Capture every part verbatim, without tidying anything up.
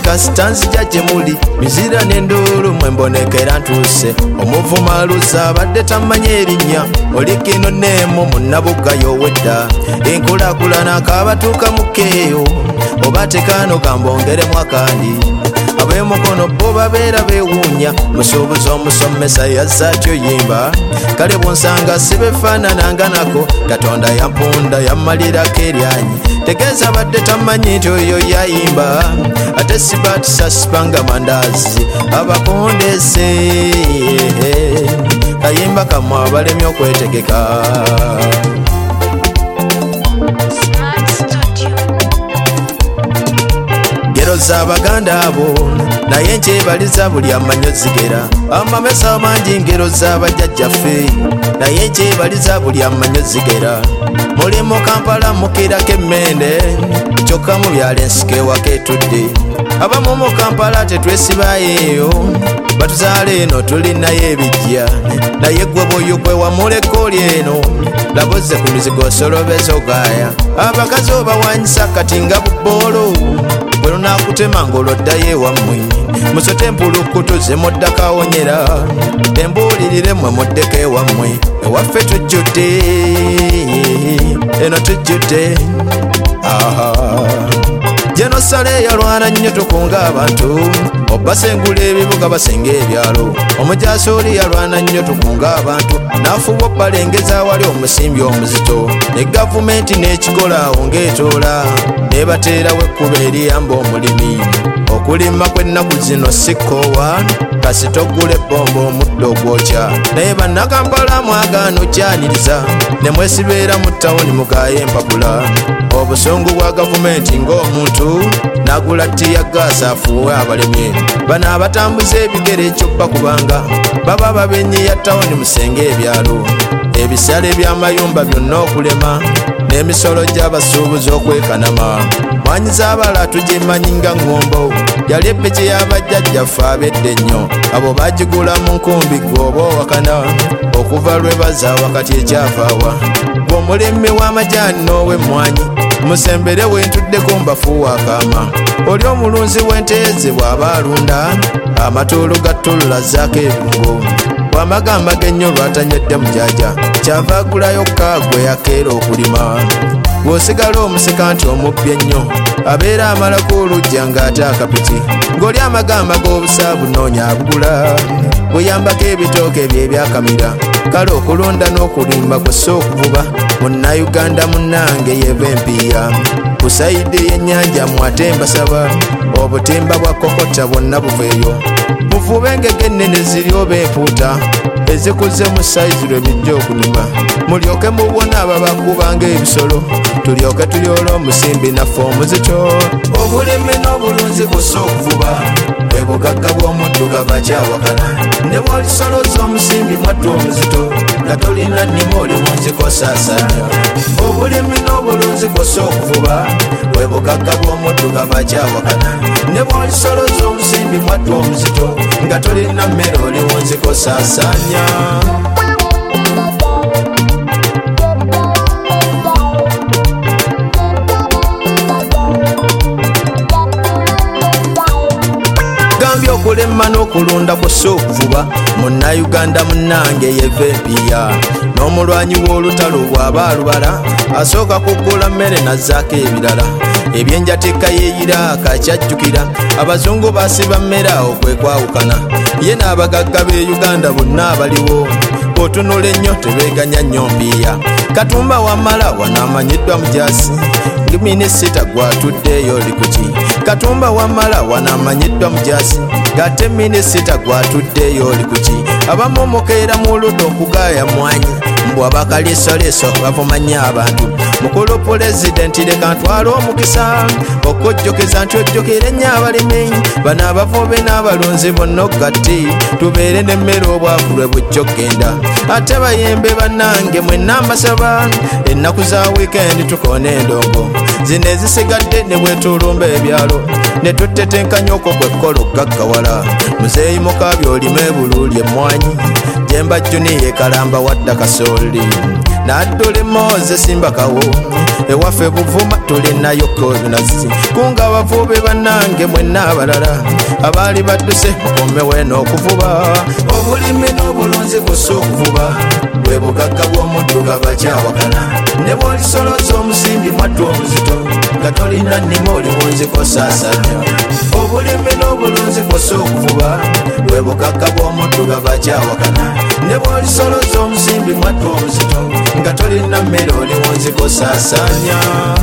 kasita nzija gye muli mizira n'enduulu mwe mbonekera ntuuse omuvuma luza abadde tamanyi erinnya olikino neemu munnabugayo wedda enkulaakulana kaabatuuka mukeeyo oba tekaano kambongeremu akandi ab'emukono bo babeera beewuunya musuubuzi omusomesa yazza atyo yimba kale bwonsanga sibefaanananga nako katonda yampunda yammalirako eryanyi tegeeza badde tamanyi nti oyo yayimba ate sibatisasipanga mandaazi abakondese kayimba kamwe abalemye okwetegeka. Ngero z'Abaganda abo naye nkyebaliza buli amanyo zigera amamesa mangi ngero z'abajjajjaffe naye nkyebaliza buli amanyo zigera mulimu Kampala mukirako emmende kyokka mu byalo ensiko ewaka etudde abamu mu Kampala tetwesibayo batuzaala eno tulinayo ebijja naye gwe bwoyo gwe wamuleka oli eno laboze ku mizigo osolobeza ogaaya abakazi obawanyisa kati nga buboolo bwe lunaakutema ng'oloddayo ewammwe musote empulukutu zemuddakawonyera embuulirire mmwe muddeko ewammwe ewaffe tujjudde eno tujjudde Jenosale yalwana nnyo tukunga abantu obasengula ebibuga basenga ebyalo omujaasi oli yalwana nnyo tukunga abantu n'afuba obalengeza wali omusimbi omuzito ne gavumenti n'ekikolaawo ng'etoola nebateerawo ekkuba eriyamba omulimi okulima kw'ennaku zino sikkoowa kasita oggula ebbomba omuddo ogwokya naye bannakampala mwagaana okyaniriza ne mwesibeera mu ttawuni mugaayo empapula obusungu bwa gavumenti ng'omuntu n'agula ttiya gaasa afuuwe abalemye bano abatambuza ebigere ekyokka kubanga baba babenyi ya ttawuni musenge ebyalo ebisale by'amayumba byonna okulema n'emisolo gy'abasuubuzi okwekanama mwanyi z'abala tugimanyi nga ŋŋombo yali eppiki y'abajjajjaffe abedde ennyo abo bagigula mu nkumbi gwe oba owakana okuva lwe baza wakati ekyavaawa gwe omulimi w'amajaani n'ow'emmwanyi musembere wentuddeko mbafuuwa akaama oli omulunzi w'enteze bw'aba alunda amatoolo gattulula zaako ebirungo bw'amagamba g'ennyo lwatanywedde mujaja kyava agulayo kaagwe yakeera okulima bw'osigala omusika nti omubbi ennyo abeera amalako olujja ng'ate akapiki ng'oli amagamba g'obusaabu noonya abugula bweyambako ebitooke bye ebyakamira kale okulunda n'okulimba kussa okuvuba munnayuganda munnange yeva empiira ku sayidi y'ennyanja mwate mbasaba obutimba bwa kokota bwonna buveeyo muvube engege ennene ziri oba empuuta ezikuze mu sayizi lwe bijja okulima mulyoke mubona ababakubanga ebisolo tulyoke tulyola omusimbi naffe omuzito obulimi n'obulunzi bussa okuvuba bwe bugagga bw'omuddugavu akyawakana ne bw'olisoloza omusimbi mwaddu omuzito nga tolina nnima oliwunziko saasaanya obulimi n'obulunzi bussa okuvuba bwe bugagga bw'omuddugavu akyawakana ne bw'olisoloza omusimbi mwaddu omuzito nga tolina mmere oliwunziko saasaanya. Gambye okulema n'okulunda kussa okuvuba munnayuganda munnange yeva empiya n'omulwanyi w'olutalo bw'aba alubala asooka kuggula mmere nazzaako ebirala ebyenjatika yeeyira akakyajjukira abazungu basiba mmere awo kwe kwawukana ye n'abagagga b'e Uganda bonna abaliwo otunula ennyo tebeeganya nnyo mpiya Katumba Wamala wanamanyiddwa mujaasi minisita gwatuddeyo oli kuki Katumba Wamala wanamanyiddwa mujaasi ng'ate minisita gwatuddeyo oli kuki abamu mukeera mu ludo okugaaya mwanyi mbw abakalisoleso bavumanya abantu mukulu pulezidenti leka ntwala omukisa okujjukiza nti ojjukire ennyo abalimi bano abavubi n'abalunzi bonna oggatti tubeere n'emmere obwavu lwe bujja okgenda ate bayembe bannange mwenna mbasaba ennaku za wiikendi tukoona endongo zino ezisigadde ne bwetulumba ebyalo ne tutetenkanya okwo kwekkola okgaggawala muzeeyi mukaabya olime ebuluuli emmwanyi Jemba Juniye Kalamba wadda kasooli n'addula Moses Mbakawo ewaffe Buvuma tulinayo konazi kunga abavubi bannange mwenna abalala abaali badduse mukomewe n'okuvuba obulimi n'obulunzi bussa okuvuba bwe bugagga bw'omudduga bakyawagana ne bw'olisoloza omusimbi mwaddu omuzito nga tolina nnima oliwonziko saasanya obulimi n'obulunzi bussa okuvuba bwe bugagga bw'omudduga bakyawagana ne bw'olisoloza omusimbi mwaddu omuzito nga tolina mmere oliwonziko saasanya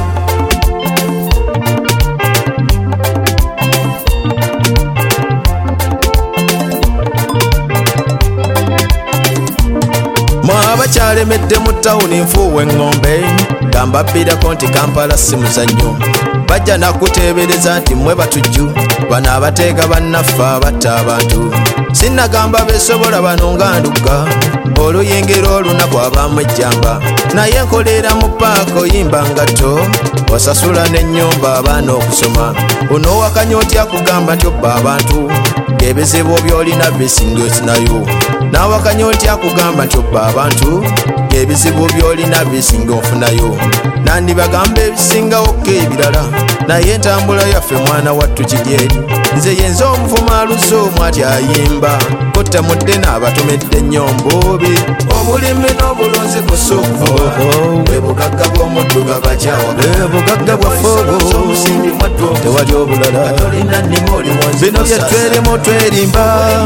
abakyalemedde mu tawuni nfuuwa eŋŋombe gambabbirako nti Kampala si muzannyo bajja nakuteebereza nti mmwe batujju bano abateega bannaffe abatta abantu sinnagamba beesobola bano nga ndugga oluyingira olunaku abaamu ejjamba naye nkolera mu paaka oyimba ngatto osasula n'ennyumba abaana okusoma onoowakanya otya kugamba nti obba abantu ebizibu by'olina bisinga osinayo n'awakanya otya kugamba nti obba abantu ebizibu by'olina bisinga ofunayo nandibagamba ebisingawokko ebirala naye entambula yaffe mwana wattu kiryeri nze yenza omuvuma aluze omwati ayimba kottamudde n'abatomedde ennyombobi obulimi n'obulunzi bussa okuvuba bwe bugagga bw'omudduga bakyawagana bwaffe obwo tewali obulala bino bye twerimo twerimba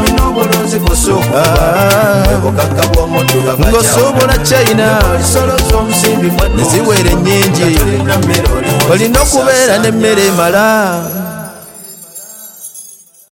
ng'osuubula China ne ziwera ennyingi olina okubeera n'emmere emala